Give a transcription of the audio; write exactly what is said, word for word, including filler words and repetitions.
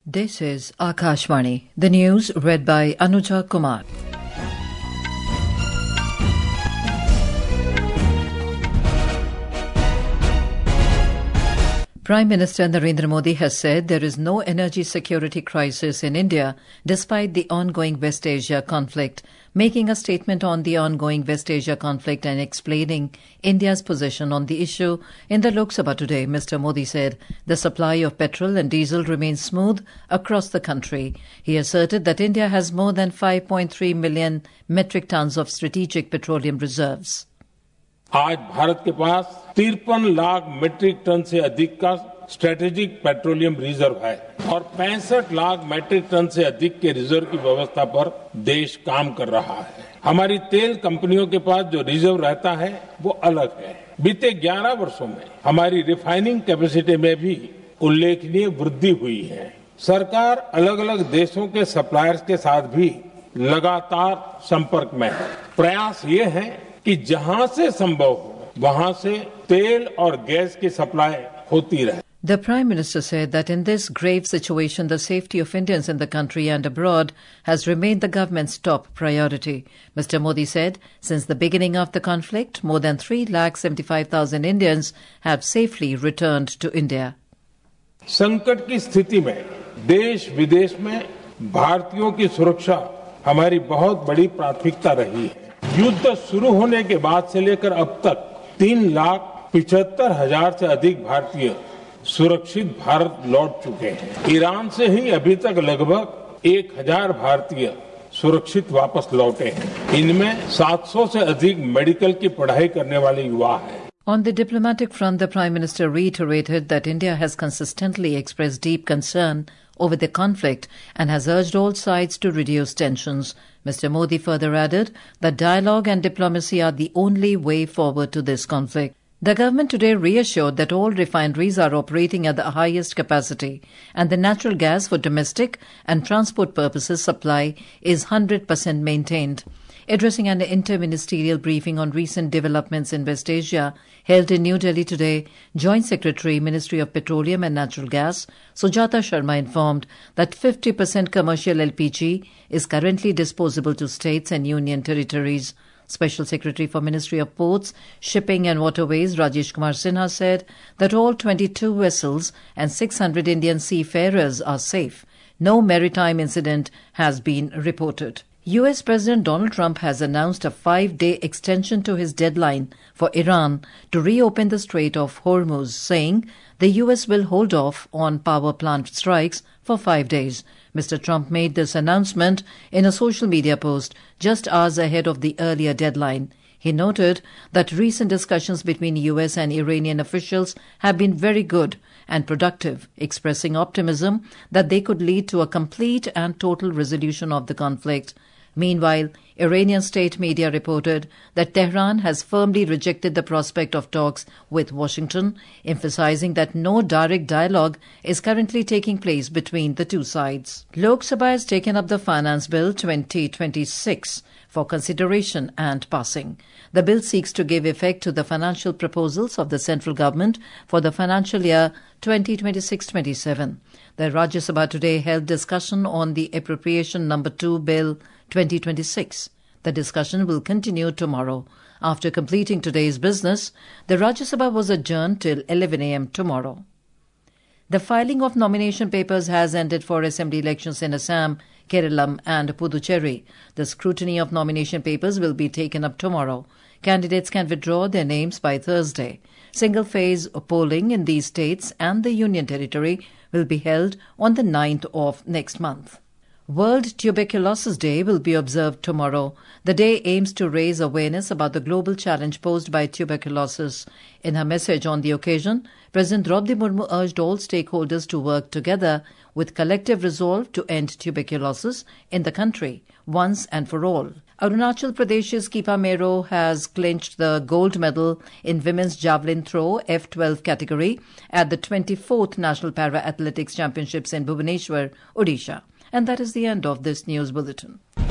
This is Akashvani. The news read by Anuja Kumar. Prime Minister Narendra Modi has said there is no energy security crisis in India despite the ongoing West Asia conflict. Making a statement on the ongoing West Asia conflict and explaining India's position on the issue in the Lok Sabha today, Mister Modi said the supply of petrol and diesel remains smooth across the country. He asserted that India has more than five point three million metric tons of strategic petroleum reserves. आज भारत के पास तिरपन lakh metric ton से अधिक का strategic petroleum reserve है और पैंसठ lakh metric ton से अधिक के रिजर्व की व्यवस्था पर देश काम कर रहा है। हमारी तेल कंपनियों के पास जो रिजर्व रहता है वो अलग है। बीते ग्यारह वर्षों में हमारी रिफाइनिंग कैपेसिटी में भी उल्लेखनीय वृद्धि हुई है। सरकार अलग अलग देशों के सप्लायर्स के साथ भी लगातार संपर्क में है। प्रयास ये है कि जहां से संभव हो वहां से तेल और गैस की सप्लाई होती रहे। The Prime Minister said that in this grave situation, the safety of Indians in the country and abroad has remained the government's top priority. Mister Modi said, since the beginning of the conflict, more than three lakh seventy-five thousand Indians have safely returned to India. संकट की स्थिति में देश विदेश में भारतीयों की सुरक्षा हमारी बहुत बड़ी प्राथमिकता रही है। युद्ध शुरू होने के बाद से लेकर अब तक तीन लाख पिछहत्तर हजार से अधिक भारतीय सुरक्षित भारत लौट चुके हैं। ईरान से ही अभी तक लगभग एक हजार भारतीय सुरक्षित वापस लौटे हैं। इनमें सात सौ से अधिक मेडिकल की पढ़ाई करने वाले युवा हैं। On the diplomatic front, the Prime Minister reiterated that India has consistently expressed deep concern over the conflict and has urged all sides to reduce tensions. Mister Modi further added that dialogue and diplomacy are the only way forward to this conflict. The government today reassured that all refineries are operating at the highest capacity and the natural gas for domestic and transport purposes supply is one hundred percent maintained. Addressing an inter-ministerial briefing on recent developments in West Asia held in New Delhi today, Joint Secretary, Ministry of Petroleum and Natural Gas, Sujata Sharma informed that fifty percent commercial L P G is currently disposable to states and union territories. Special Secretary for Ministry of Ports, Shipping and Waterways, Rajesh Kumar Sinha said that all twenty-two vessels and six hundred Indian seafarers are safe. No maritime incident has been reported. U S President Donald Trump has announced a five-day extension to his deadline for Iran to reopen the Strait of Hormuz, saying the U S will hold off on power plant strikes for five days. Mister Trump made this announcement in a social media post just hours ahead of the earlier deadline. He noted that recent discussions between U S and Iranian officials have been very good and productive, expressing optimism that they could lead to a complete and total resolution of the conflict. Meanwhile, Iranian state media reported that Tehran has firmly rejected the prospect of talks with Washington, emphasizing that no direct dialogue is currently taking place between the two sides. Lok Sabha has taken up the Finance Bill twenty twenty-six for consideration and passing. The bill seeks to give effect to the financial proposals of the central government for the financial year twenty twenty-six twenty-seven. The Rajya Sabha today held discussion on the Appropriation Number two Bill twenty twenty-six. The discussion will continue tomorrow. After completing today's business, the Rajya Sabha was adjourned till eleven a m tomorrow. The filing of nomination papers has ended for assembly elections in Assam, Kerala and Puducherry. The scrutiny of nomination papers will be taken up tomorrow. Candidates can withdraw their names by Thursday. Single-phase polling in these states and the Union Territory will be held on the ninth of next month. World Tuberculosis Day will be observed tomorrow. The day aims to raise awareness about the global challenge posed by tuberculosis. In her message on the occasion, President Draupadi Murmu urged all stakeholders to work together with collective resolve to end tuberculosis in the country, once and for all. Arunachal Pradesh's Kipa Mero has clinched the gold medal in women's javelin throw F twelve category at the twenty-fourth National Para Athletics Championships in Bhubaneswar, Odisha. And that is the end of this news bulletin.